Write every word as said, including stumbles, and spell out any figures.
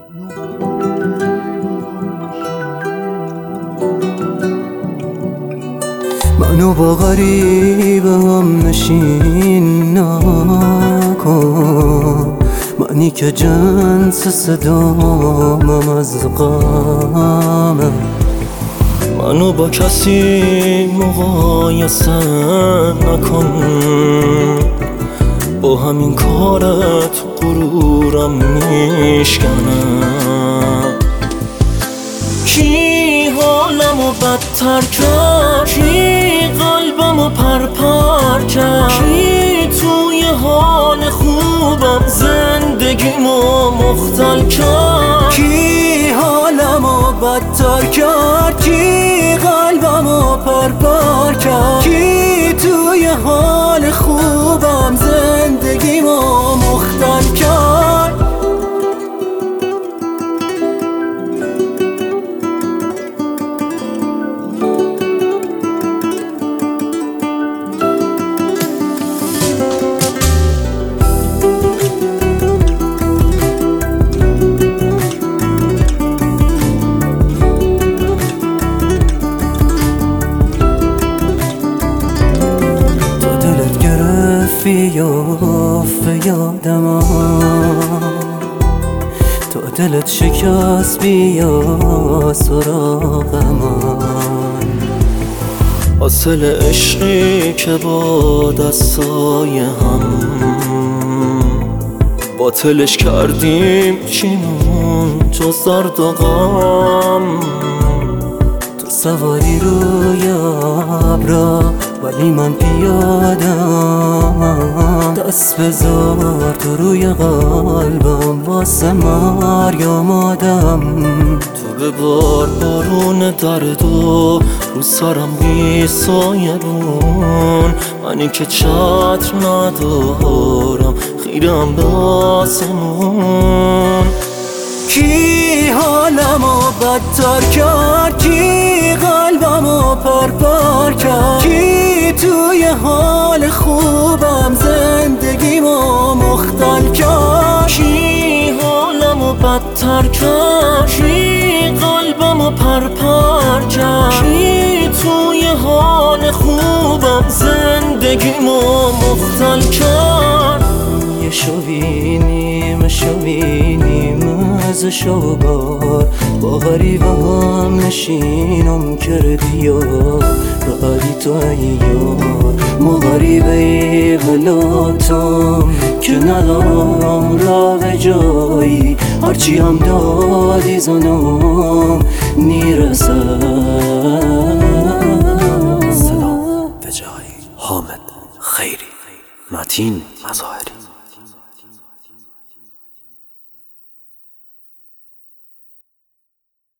منو با غریبه هم نشین نکن، منی که جنس صدامم از غمه. منو با کسی مقایسه نکن، با همین کارت غرورم میشکنه. کی حالمو بدتر کرد، کی قلبمو پرپر کرد، کی توی حال خوبم زندگیمو مختل کرد. کی حالمو بدتر کرد، کی قلبمو پرپر کرد، کی توی حال خوبم زندگیمو مختل کرد. بیافت یادم، تا دلت شکست بیا سراغ من. حاصل عشقی که با دستای هم باطلش کردیم، چیمون جز درد و غم. تو سواری روی ابرا ولی من پیادم، دست بذار تو روی قلبم واسه مریم آدم. تو ببار بارون دردو رو سرم بی سایبون، منی که چتر ندارم خیرم به آسمون. کی حالمو بدتر کرد، کی قلبمو پرپر کرد، کی توی حال خوبم زندگیمو مختل کرد. کی حالمو بدتر کرد، کی قلبمو پرپر کرد، کی توی حال خوبم زندگیمو مختل کرد. یه شوینیم شوینیم از شوگار، با غریبه هم نشینم کردی یار. رادی تو ایار مغریبه ای غلاتم که ندارم را به جایی، هرچی هم دادی زنم نیرسد. سلام به جایی. حامد خیری، متین مظاهر.